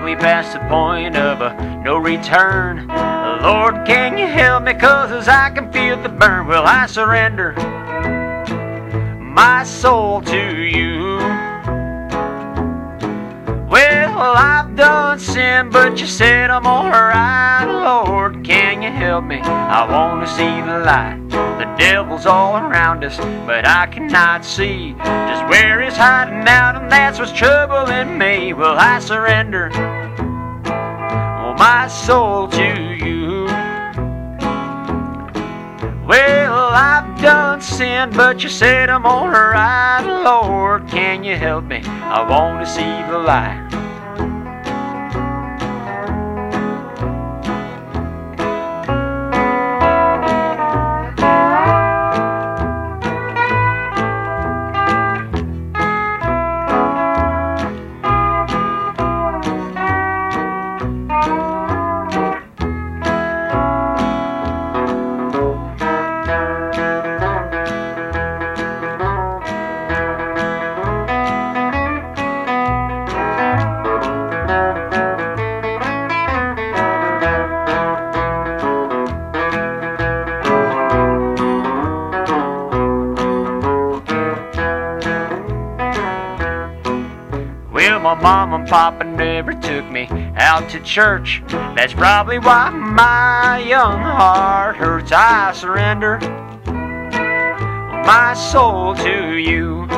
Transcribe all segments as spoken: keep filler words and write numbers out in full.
likely past the point of uh, no return. Lord, can you help me, 'cause I can feel the burn. Well, I surrender my soul to you. Well, I've done sin, but you said I'm alright. Lord, can you help me? I want to see the light. The devil's all around us, but I cannot see just where he's hiding out, and that's what's troubling me. Well, I surrender my soul to you. Well, I've done sin, but you said I'm alright. Lord, can you help me? I want to see the light. Well, my mom and papa never took me out to church. That's probably why my young heart hurts. I surrender my soul to you.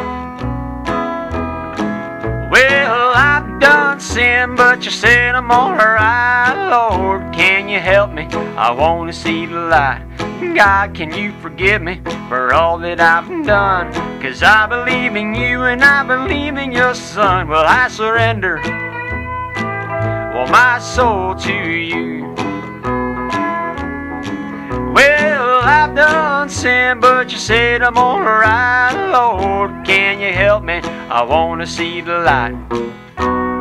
Well, I've done sin, but you said I'm alright. Lord, can you help me? I want to see the light. God, can you forgive me for all that I've done? 'Cause I believe in you and I believe in your son. Well, I surrender, well, my soul to you. Well, I've done sin, but you said I'm alright. Lord, can you help me? I want to see the light.